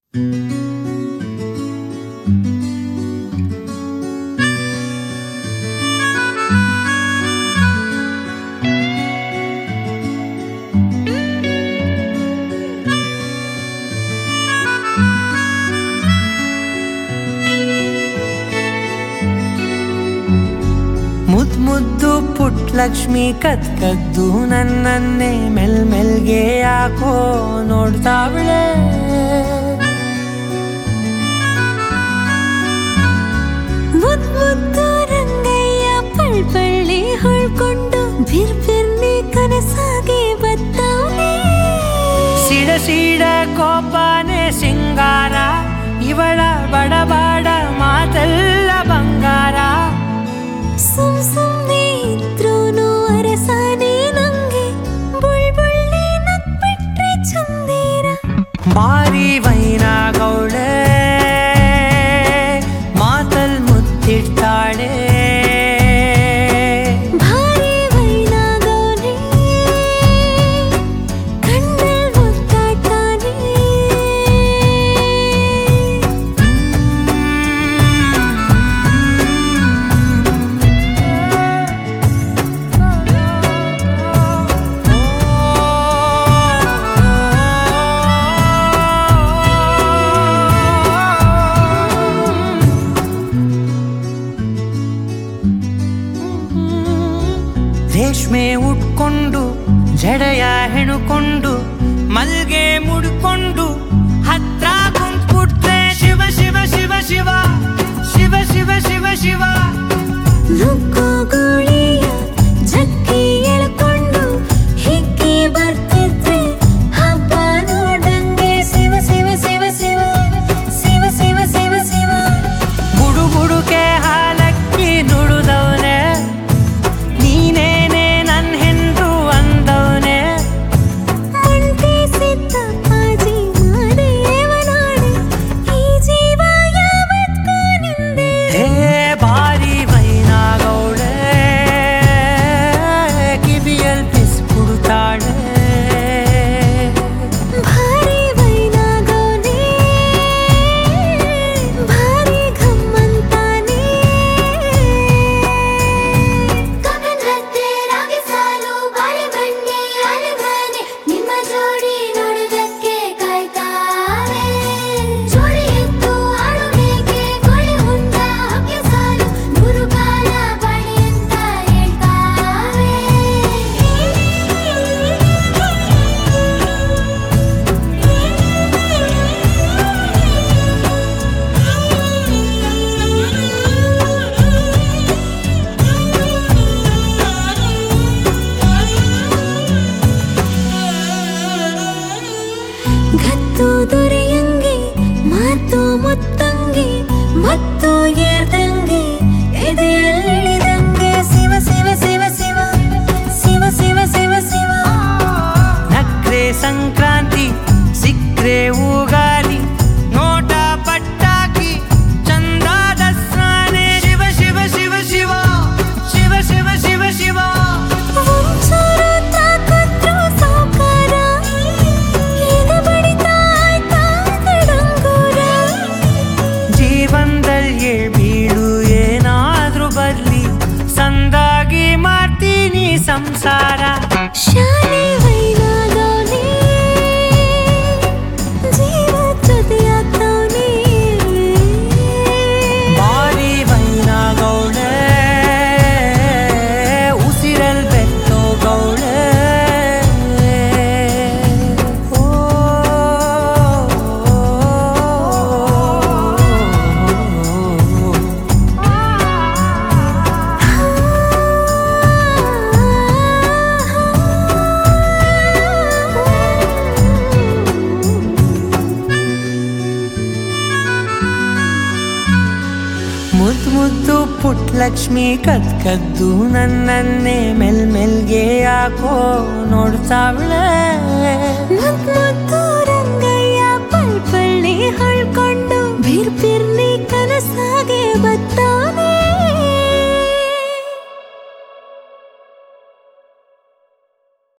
ಮುದ್ದು ಪುಟ್ಲಕ್ಷ್ಮಿ ಕದ್ದು ನನ್ನನ್ನೇ ಮೆಲ್ಮೆಲ್ಗೆ ಯಾಕೋ ನೋಡ್ತಾವಳೆ. ಮುದ್ದು ರಂಗಯ್ಯ ಪಳ್ಪಳ್ಳಿ ಹೊಳ್ಕೊಂಡು ಬಿರ್ಬಿರ್ನಿ ಕನಸಾಗೆ ಬತ್ತವನೆ. ಸಿಡ ಕೋಪನೆ ಸಿಂಗಾರ, ಇವಳ ಬಡಬಾಡ ಮಾತೆಲ್ಲ ಬಂಗಾರ. ಸುಮ್ನೆ ಇದ್ರೂನು ಅರಸಾನೆ ನಂಗೆ, ಬುಳ್ಬುಳ್ಳಿ ನಗ್ಬಿಟ್ರೆ ಚಂದೀರ. ಬಾರಿ ವೈನಾಗೌಳೆ ಮಾತಲ್ ಮುತ್ತಿಟ್ಟಾಳೆ. ಭಾರಿ ವೈನಾಗೌನೆ ಕಣ್ಣಲ್ ಮುತ್ತಾಟಾನೆ. ರೇಷ್ಮೆ ಉಟ್ಕೊಂಡು ಜಡೆಯ ಹೆಣುಕೊಂಡು ಮಲ್ಗೆ ಮುಡ್ಕೊಂಡು ಹತ್ರ ಕುಂತ್ಬಿಟ್ರೆ ಶಿವ ಶಿವ ಶಿವ ಶಿವ ಶಿವ ಶಿವ ಶಿವ ಶಿವ. ನುಗ್ಗೋ ಗೋಳಿಯ ಜಕ್ಕಿ ಎಳ್ಕೊಂಡು ಹಿಕ್ಕಿ ಬರ್ತಿದ್ರೆ ಹಬ್ಬ ನೋಡಂಗೆ. ಶಿವ ಶಿವ ಶಿವ ಶಿವ ಶಿವ ಶಿವ ಶಿವ ಶಿವ. ಬುಡುಕೆ ಹಾಲಕ್ಕಿ ನುಡುದವನೆ, ನೀನೇನೆ ನನ್ ಹೆಂಡ್ರು ಅಂದವನೆ. ಮಂಟಿ ಸಿದ್ದ ಪಾಜಿ ಮಾದೇವನಾಡೆ, ಈ ಜೀವ ಯಾವತ್ಗೂ ನಿಂದೆ. ಹೇ ಬಾರಿ ವೈನಾಗೌಳೆ ಕಿವಿಯಲ್ ಪಿಸ್ಬಿಡ್ತಾಳೆ. ಭಾರಿ ವೈನಾಗೌನೆ ಭಾರಿ ಘಮ್ಮಂತಾನೆ. ಕಗನ್ರತ್ತೆ ರಾಗಿ ಸಾಲು ಬಾಳೆ ಬಂಡೆ ಅಲುಗಾನೆ, ನಿಮ್ಮ ಜೋಡಿ ನೋಡುವುದಕ್ಕೆ ಕಾಯ್ತಾವೆ. ಜೋಡಿ ಎತ್ತು ಆಡುವಿಕೆ ಕೋಳಿ ಹುಂಡ ಹಕ್ಕಿ ಸಾಲು, ನೂರು ಕಾಲ ಬಾಳಿ ಅಂತ ಹೇಳ್ತಾವೆ. ಗತ್ತು ದೊರೆಯಂಗೆ ಮಾತು ಮುತ್ತಂಗೆ ಮತ್ತು ಏರ್ದಂಗೆ ಎದೆಯಲ್ಲಿಳಿದಂಗೆ. ಶಿವ ಶಿವ ಶಿವ ಶಿವ ಶಿವ ಶಿವ ಶಿವ ಶಿವ. ನಕ್ರೆ ಸಂಕ್ರಾಂತಿ ಸಿಕ್ರೆ ಉಗಾದಿ, ನೋಟ ಪಟ್ಟಾಕಿ ಚಂದ ದಸ್ರಾನೆ. ಶಿವ ಶಿವ ಶಿವ ಶಿವ ಶಿವ ಶಿವ ಶಿವ ಶಿವ. ಒಂಚೂರು ತಾಕತ್ತು ಸಾಕಾರ, ಎದೆ ಬಡಿತ ಆಯ್ತಾ ತಡಂಗೂರ. ಜೀವನದಲ್ಲಿ ಬೀಳು ಏನಾದ್ರೂ ಬರ್ಲಿ, ಸಂದಾಗಿ ಮಾಡ್ತೀನಿ ಸಂಸಾರ. ಶಾಲೆ ವೈನಾಗೌನೆ ಜೀವ ಜೊತೆಯಾಗ್ತವ್ನೆ. ಬಾರಿ ವೈನಾಗೌಳೆ ಉಸಿರಲ್ ಬೆತ್ತೋ ಗೌಳೆ. ಓ ಮುದ್ದು ಪುಟ್ಲಕ್ಷ್ಮಿ ಕದ್ದು ನನ್ನನ್ನೇ ಮೆಲ್ಮೆಲ್ಗೆ ಯಾಕೋ ನೋಡ್ತಾವಳೆ. ಮುದ್ದು